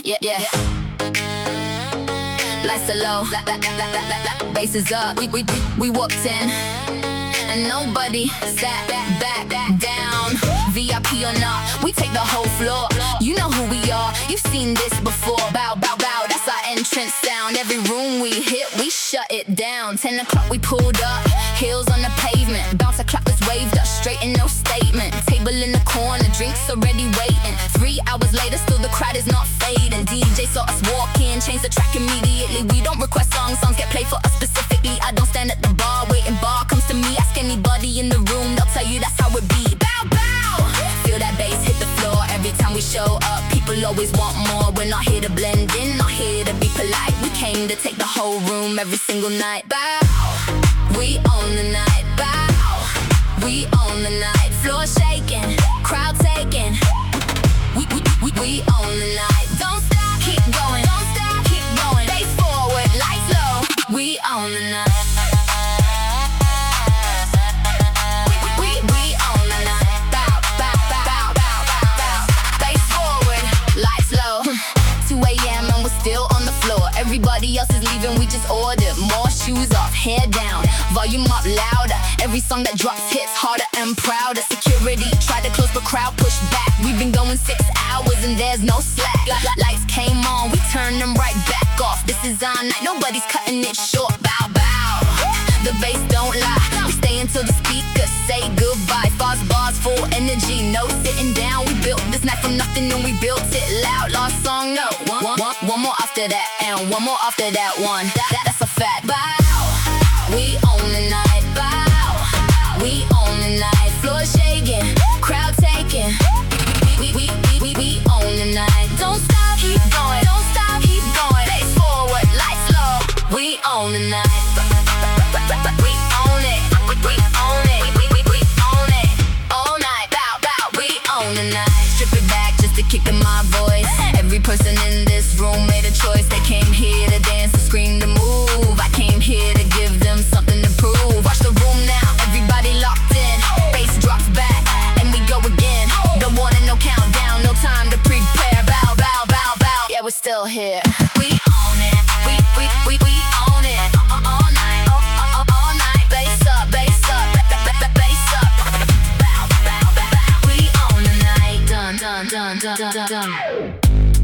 yeah. Lights are low, bass is up. We walked in, and nobody sat back down. VIP or not, we take the whole floor. You know who we are, you've seen this before. Bow, bow, bow, that's our entrance sound. Every room we hit, we shut it down. 10 o'clock we pulled up, heels on the pavement. Bouncer clappers waved us straight and no statement. Table in the corner, drinks already waiting. 3 hours later, still the crowd is not fading. DJ saw us walk in, changed the track immediately. We don't request songs get played for us specifically. I don't stand at the bar waiting, bar comes to me. Ask anybody in the room, they'll tell you that's how it be. Bow, bow, feel that bass hit the floor every time we show up. People always want more, we're not here to blend in, not here to be polite. We came to take the whole room every single night. Bow, we own the night. Bow, we own the night. Floor shaking, crowd taking. We own the night. Don't stop, keep going. Don't stop, keep going. Face forward, lights low. We own the night. We own the night. Bow, bow, bow, bow, bow, bow. Face forward, lights low. 2 a.m. and we're still on the floor. Everybody else is leaving, we just ordered more. Shoes off, hair down, volume up louder. Every song that drops hits harder and prouder. Security tried to close but crowd pushed back. We've been going 6 hours and there's no slack. Lights came on, we turned them right back off. This is our night, nobody's cutting it short. Bow, bow, the bass don't lie. We stay until the speakers say goodbye. Fast bars, full energy, no sitting down. We built this night from nothing and we built it loud. Last song, no, one more after that, and one more after that one. That's a fact. Bow, we own the night. Bow, we own the night. Floor shaking, crowd taking. We own the night. Don't stop, keep going. Don't stop, keep going. Face forward, lights low. We own the night. We own it. We own it. We own it. All night. Bow, bow. We own the night. Strip it back just to kick in my voice. Every person in this room made a choice. They came here to dance, to scream, to move. I came here to give them something to prove. Watch the room now, everybody locked in. Bass drops back, and we go again. Don't want no countdown, no time to prepare. Bow, bow, bow, bow. Yeah, we're still here. We own it. We own it. All night, all night. Bass up, bass up, bass up. Bow, bow, bow. We own the night. Done.